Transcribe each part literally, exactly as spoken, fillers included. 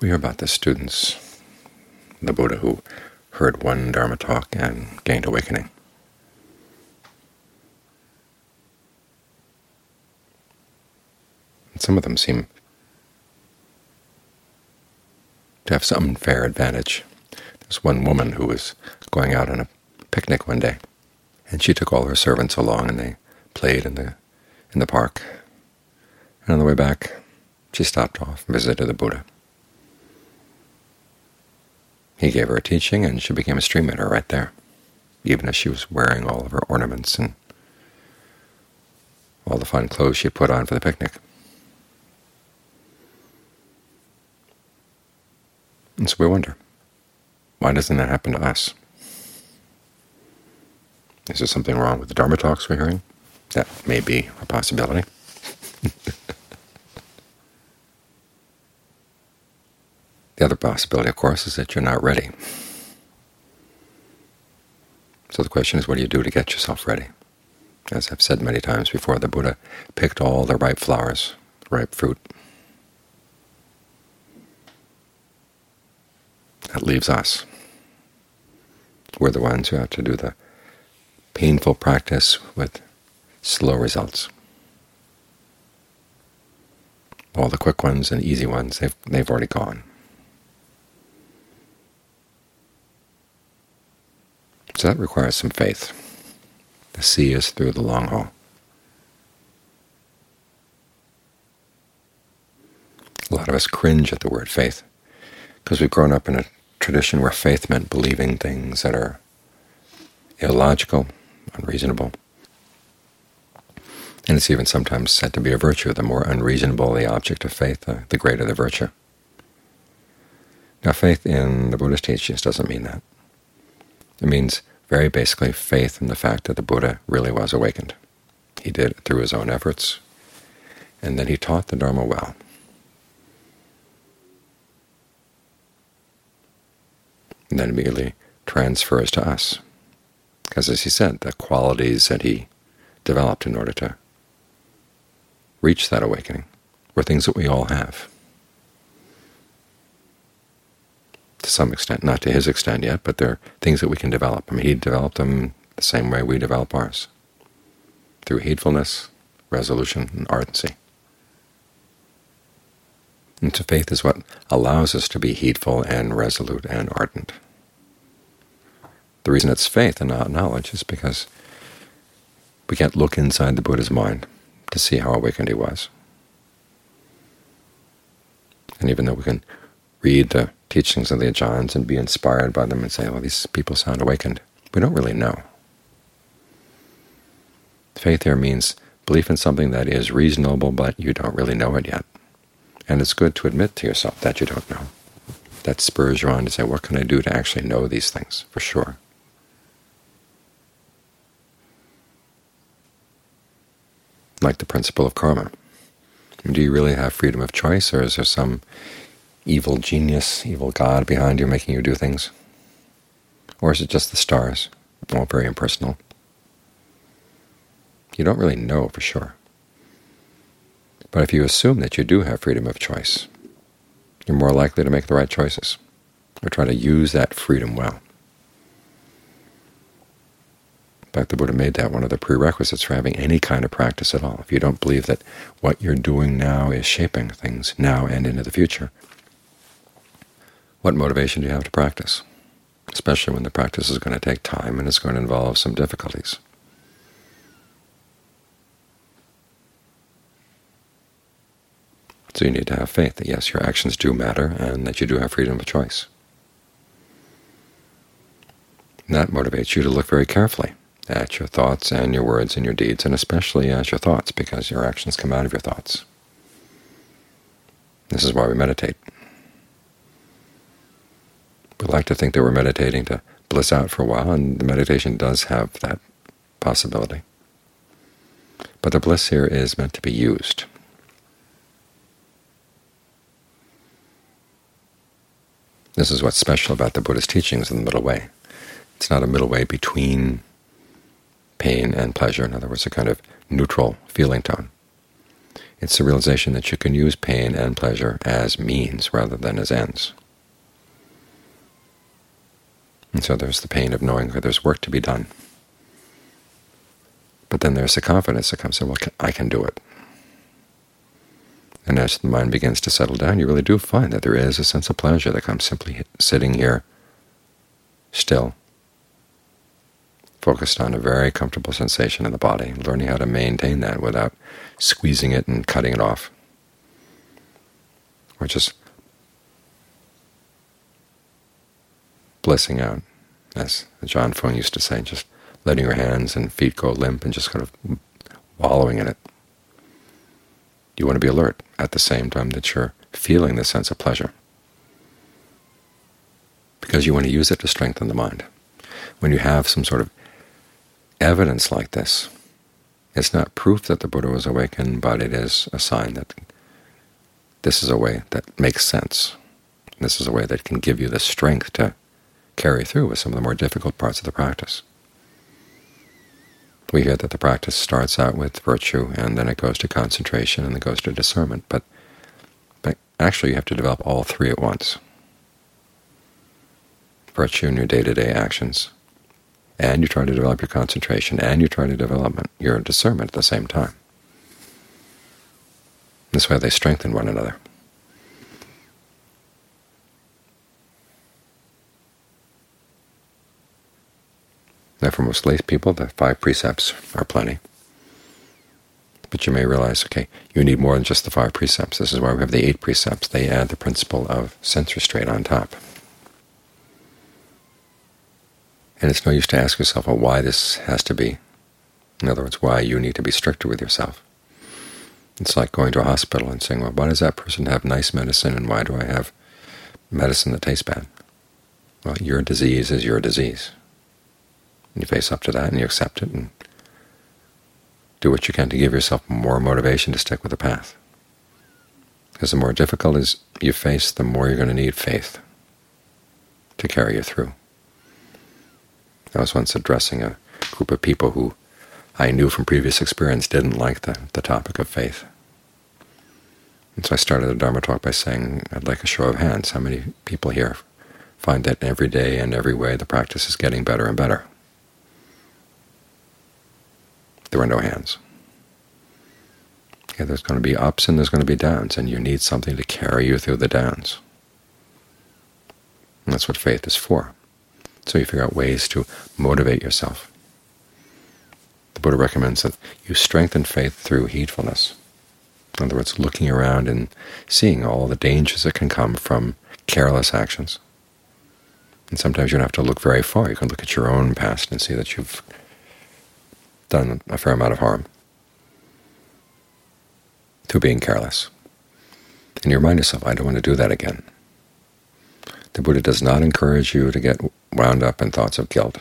We hear about the students, the Buddha, who heard one Dharma talk and gained awakening. And some of them seem to have some unfair advantage. There's one woman who was going out on a picnic one day, and she took all her servants along, and they played in the in the park. And on the way back, she stopped off and visited the Buddha. He gave her a teaching, and she became a stream eater right there, even as she was wearing all of her ornaments and all the fine clothes she put on for the picnic. And so we wonder, why doesn't that happen to us? Is there something wrong with the Dharma talks we're hearing? That may be a possibility. The other possibility, of course, is that you're not ready. So the question is, what do you do to get yourself ready? As I've said many times before, the Buddha picked all the ripe flowers, ripe fruit. That leaves us. We're the ones who have to do the painful practice with slow results. All the quick ones and easy ones, they've, they've already gone. So that requires some faith. The sea is through the long haul. A lot of us cringe at the word faith, because we've grown up in a tradition where faith meant believing things that are illogical, unreasonable. And it's even sometimes said to be a virtue. The more unreasonable the object of faith, the, the greater the virtue. Now, faith in the Buddhist teachings doesn't mean that. It means very basically faith in the fact that the Buddha really was awakened. He did it through his own efforts, and then he taught the Dharma well. And then immediately transfers to us. Because as he said, the qualities that he developed in order to reach that awakening were things that we all have. To some extent, not to his extent yet, but they're things that we can develop. I mean, he developed them the same way we develop ours, through heedfulness, resolution, and ardency. And so faith is what allows us to be heedful and resolute and ardent. The reason it's faith and not knowledge is because we can't look inside the Buddha's mind to see how awakened he was. And even though we can read the teachings of the Ajahns and be inspired by them and say, oh, these people sound awakened, we don't really know. Faith here means belief in something that is reasonable, but you don't really know it yet. And it's good to admit to yourself that you don't know. That spurs you on to say, what can I do to actually know these things for sure? Like the principle of karma. Do you really have freedom of choice, or is there some evil genius, evil god behind you making you do things? Or is it just the stars, all very impersonal? You don't really know for sure. But if you assume that you do have freedom of choice, you're more likely to make the right choices, or try to use that freedom well. In fact, the Buddha made that one of the prerequisites for having any kind of practice at all. If you don't believe that what you're doing now is shaping things now and into the future, what motivation do you have to practice? Especially when the practice is going to take time and it's going to involve some difficulties. So you need to have faith that, yes, your actions do matter and that you do have freedom of choice. And that motivates you to look very carefully at your thoughts and your words and your deeds, and especially at your thoughts, because your actions come out of your thoughts. This is why we meditate. We like to think that we're meditating to bliss out for a while, and the meditation does have that possibility. But the bliss here is meant to be used. This is what's special about the Buddhist teachings in the middle way. It's not a middle way between pain and pleasure, in other words, a kind of neutral feeling tone. It's the realization that you can use pain and pleasure as means rather than as ends. And so there's the pain of knowing that there's work to be done. But then there's the confidence that comes in, well, I can do it. And as the mind begins to settle down, you really do find that there is a sense of pleasure that comes simply sitting here still, focused on a very comfortable sensation in the body, learning how to maintain that without squeezing it and cutting it off, or just blissing out, as John Fung used to say, just letting your hands and feet go limp and just kind of wallowing in it. You want to be alert at the same time that you're feeling the sense of pleasure, because you want to use it to strengthen the mind. When you have some sort of evidence like this, it's not proof that the Buddha was awakened, but it is a sign that this is a way that makes sense. This is a way that can give you the strength to carry through with some of the more difficult parts of the practice. We hear that the practice starts out with virtue, and then it goes to concentration, and then goes to discernment. But, but actually you have to develop all three at once. Virtue in your day-to-day actions, and you try to develop your concentration, and you try to develop your discernment at the same time. This way they strengthen one another. Now, for most lay people, the five precepts are plenty. But you may realize, okay, you need more than just the five precepts. This is why we have the eight precepts. They add the principle of sense restraint on top. And it's no use to ask yourself, well, why this has to be. In other words, why you need to be stricter with yourself. It's like going to a hospital and saying, well, why does that person have nice medicine and why do I have medicine that tastes bad? Well, your disease is your disease. And you face up to that and you accept it and do what you can to give yourself more motivation to stick with the path. Because the more difficult is you face, the more you're going to need faith to carry you through. I was once addressing a group of people who I knew from previous experience didn't like the, the topic of faith. And so I started the Dharma talk by saying, I'd like a show of hands. How many people here find that every day and every way the practice is getting better and better? There were no hands. Okay, there's going to be ups and there's going to be downs, and you need something to carry you through the downs. And that's what faith is for. So you figure out ways to motivate yourself. The Buddha recommends that you strengthen faith through heedfulness. In other words, looking around and seeing all the dangers that can come from careless actions. And sometimes you don't have to look very far. You can look at your own past and see that you've done a fair amount of harm through being careless. And you remind yourself, I don't want to do that again. The Buddha does not encourage you to get wound up in thoughts of guilt.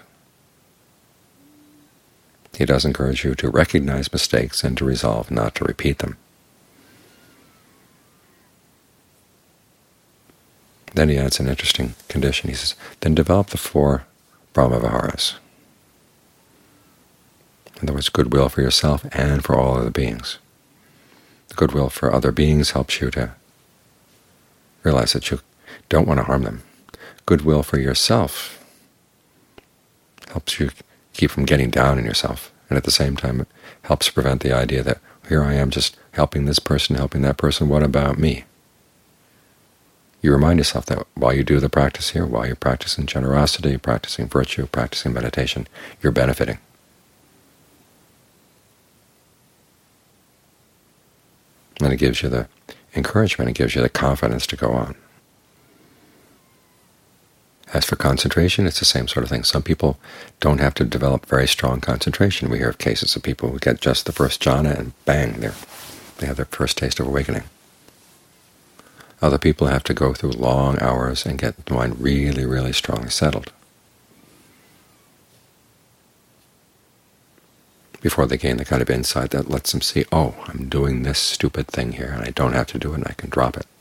He does encourage you to recognize mistakes and to resolve not to repeat them. Then he adds an interesting condition. He says, then develop the four Brahmaviharas. In other words, goodwill for yourself and for all other beings. The goodwill for other beings helps you to realize that you don't want to harm them. Goodwill for yourself helps you keep from getting down on yourself, and at the same time it helps prevent the idea that here I am just helping this person, helping that person, what about me? You remind yourself that while you do the practice here, while you're practicing generosity, practicing virtue, practicing meditation, you're benefiting. And it gives you the encouragement, it gives you the confidence to go on. As for concentration, it's the same sort of thing. Some people don't have to develop very strong concentration. We hear of cases of people who get just the first jhana and bang, they're, they have their first taste of awakening. Other people have to go through long hours and get the mind really, really strongly settled before they gain the kind of insight that lets them see, oh, I'm doing this stupid thing here, and I don't have to do it, and I can drop it.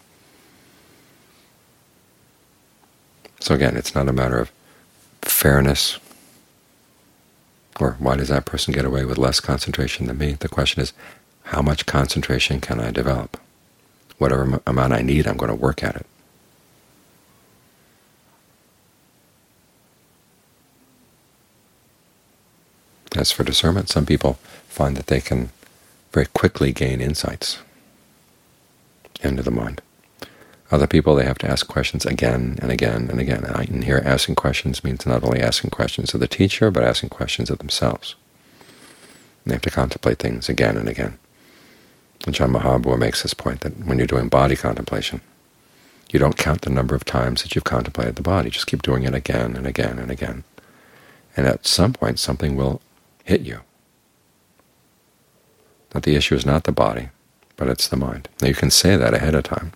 So again, it's not a matter of fairness, or why does that person get away with less concentration than me? The question is, How much concentration can I develop? Whatever amount I need, I'm going to work at it. As for discernment, some people find that they can very quickly gain insights into the mind. Other people, they have to ask questions again and again and again. And here, asking questions means not only asking questions of the teacher, but asking questions of themselves. And they have to contemplate things again and again. And Ajahn Mahabua makes this point that when you're doing body contemplation, you don't count the number of times that you've contemplated the body. Just keep doing it again and again and again. And at some point, something will hit you. That the issue is not the body, but it's the mind. Now, you can say that ahead of time.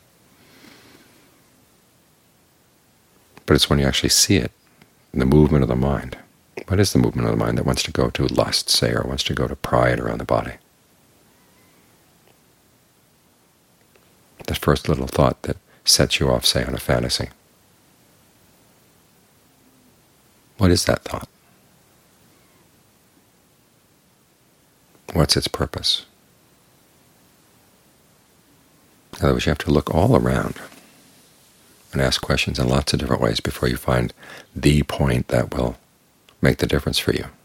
But it's when you actually see it, the movement of the mind. What is the movement of the mind that wants to go to lust, say, or wants to go to pride around the body? The first little thought that sets you off, say, on a fantasy. What is that thought? What's its purpose? In other words, you have to look all around and ask questions in lots of different ways before you find the point that will make the difference for you.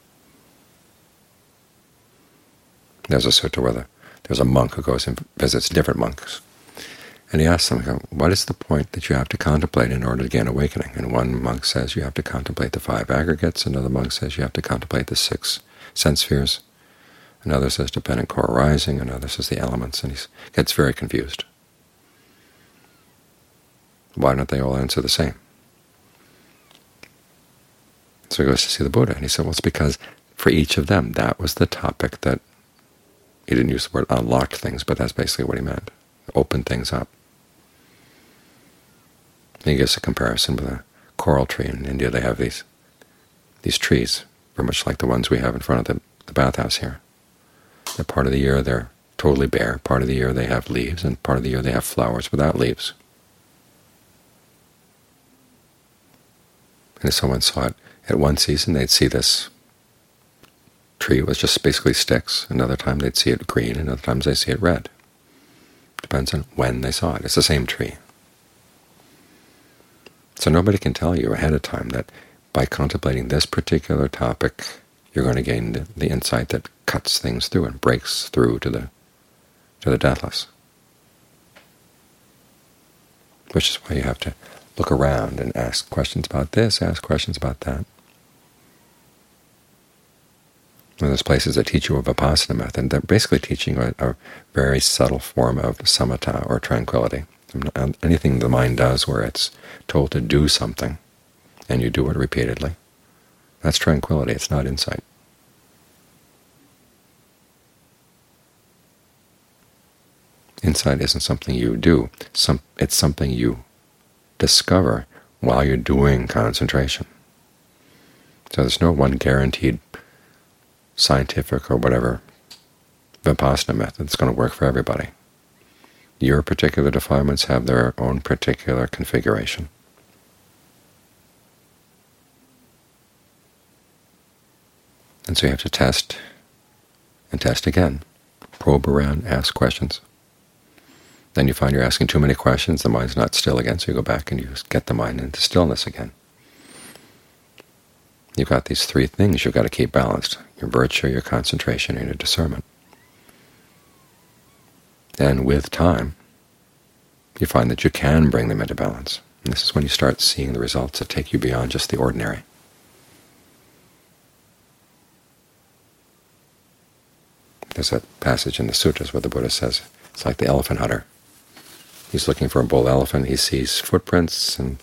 There's a sutta where the, there's a monk who goes and visits different monks, and he asks them, what is the point that you have to contemplate in order to gain awakening? And one monk says you have to contemplate the five aggregates, another monk says you have to contemplate the six sense spheres, another says dependent core arising, another says the elements, and he gets very confused. Why don't they all answer the same? So he goes to see the Buddha, and he said, well, it's because for each of them, that was the topic that, he didn't use the word unlocked things, but that's basically what he meant, open things up. And he gives a comparison with a coral tree. In India, they have these these trees, very much like the ones we have in front of the, the bathhouse here. That part of the year they're totally bare, part of the year they have leaves, and part of the year they have flowers without leaves. And if someone saw it at one season, they'd see this tree was just basically sticks. Another time they'd see it green, and other times they'd see it red. Depends on when they saw it. It's the same tree. So nobody can tell you ahead of time that by contemplating this particular topic, you're going to gain the, the insight that cuts things through and breaks through to the to the deathless. Which is why you have to look around and ask questions about this, ask questions about that. And there's places that teach you a Vipassana method. They're basically teaching a, a very subtle form of samatha, or tranquility. Anything the mind does where it's told to do something, and you do it repeatedly, that's tranquility. It's not insight. Insight isn't something you do. Some, it's something you discover while you're doing concentration. So there's no one guaranteed scientific or whatever Vipassana method that's going to work for everybody. Your particular defilements have their own particular configuration. And so you have to test and test again. Probe around, ask questions. Then you find you're asking too many questions, the mind's not still again, so you go back and you get the mind into stillness again. You've got these three things you've got to keep balanced: your virtue, your concentration, and your discernment. And with time, you find that you can bring them into balance. And this is when you start seeing the results that take you beyond just the ordinary. There's a passage in the sutras where the Buddha says, it's like the elephant hunter. He's looking for a bull elephant. He sees footprints, and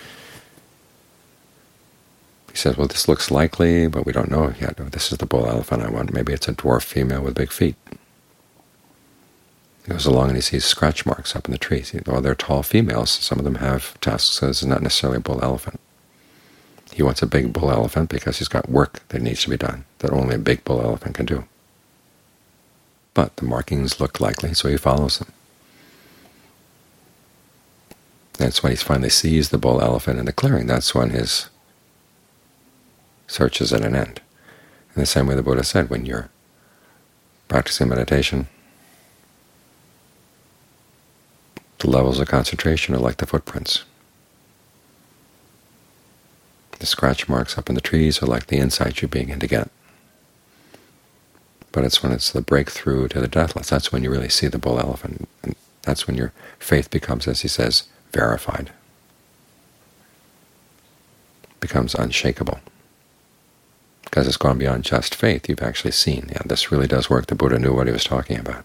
he says, well, this looks likely, but we don't know yet. Oh, this is the bull elephant I want. Maybe it's a dwarf female with big feet. He goes along and he sees scratch marks up in the trees. Well, they're tall females. Some of them have tusks, so this is not necessarily a bull elephant. He wants a big bull elephant because he's got work that needs to be done that only a big bull elephant can do. But the markings look likely, so he follows them. That's when he finally sees the bull elephant in the clearing. That's when his search is at an end. In the same way the Buddha said, when you're practicing meditation, The levels of concentration are like the footprints. The scratch marks up in the trees are like the insights you begin to get. But it's when it's the breakthrough to the deathless, that's when you really see the bull elephant, and that's when your faith becomes, as he says, verified, becomes unshakable. Because it's gone beyond just faith. You've actually seen, yeah, this really does work. The Buddha knew what he was talking about.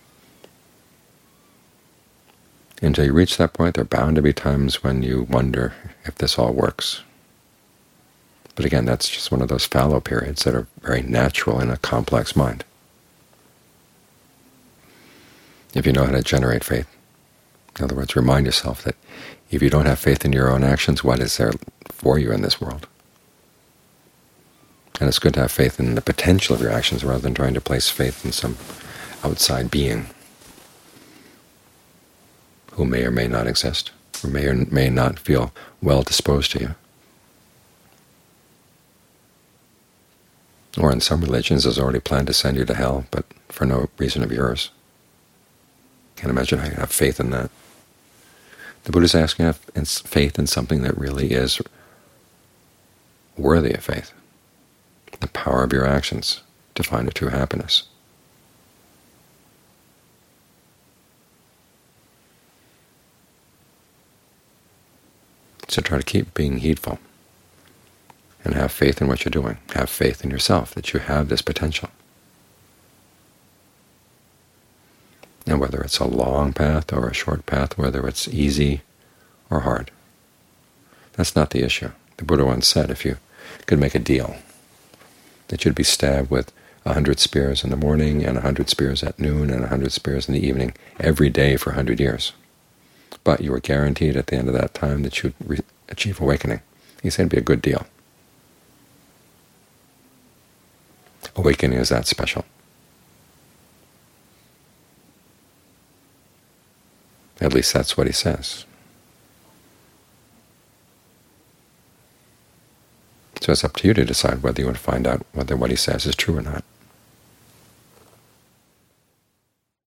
Until you reach that point, there are bound to be times when you wonder if this all works. But again, that's just one of those fallow periods that are very natural in a complex mind. If you know how to generate faith, in other words, remind yourself that if you don't have faith in your own actions, what is there for you in this world? And it's good to have faith in the potential of your actions rather than trying to place faith in some outside being who may or may not exist, or may or may not feel well disposed to you. Or in some religions has already planned to send you to hell, but for no reason of yours. Can't imagine how you have faith in that. The Buddha is asking you to have faith in something that really is worthy of faith, the power of your actions to find a true happiness. So try to keep being heedful and have faith in what you're doing. Have faith in yourself that you have this potential. And whether it's a long path or a short path, whether it's easy or hard, that's not the issue. The Buddha once said if you could make a deal that you'd be stabbed with a hundred spears in the morning and a hundred spears at noon and a hundred spears in the evening every day for a hundred years, but you were guaranteed at the end of that time that you'd re achieve awakening, he said it'd be a good deal. Awakening is that special. At least that's what he says. So it's up to you to decide whether you want to find out whether what he says is true or not.